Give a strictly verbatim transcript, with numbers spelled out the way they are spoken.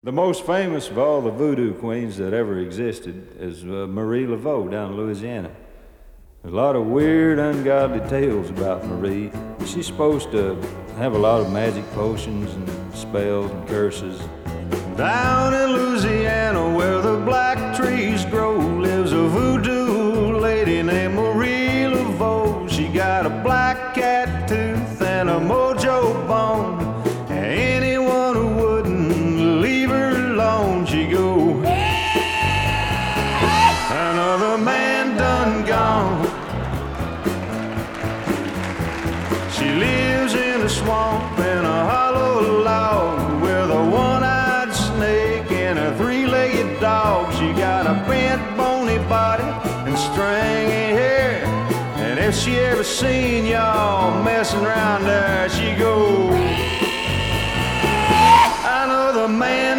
The most famous of all the voodoo queens that ever existed is uh, Marie Laveau down in Louisiana. There's a lot of weird, ungodly tales about Marie. She's supposed to have a lot of magic potions and spells and curses. Down in Louisiana where the black trees grow lives a voodoo lady named Marie Laveau. She got a black cat tooth and a mojo bone. Anyone who wouldn't leave her alone, she go, another man done gone. She lives in a swamp in a hollow log with a one-eyed snake and a three-legged dog. She got a bent, bony body and stringy hair, and if she ever seen y'all messing around there, she go, I know the man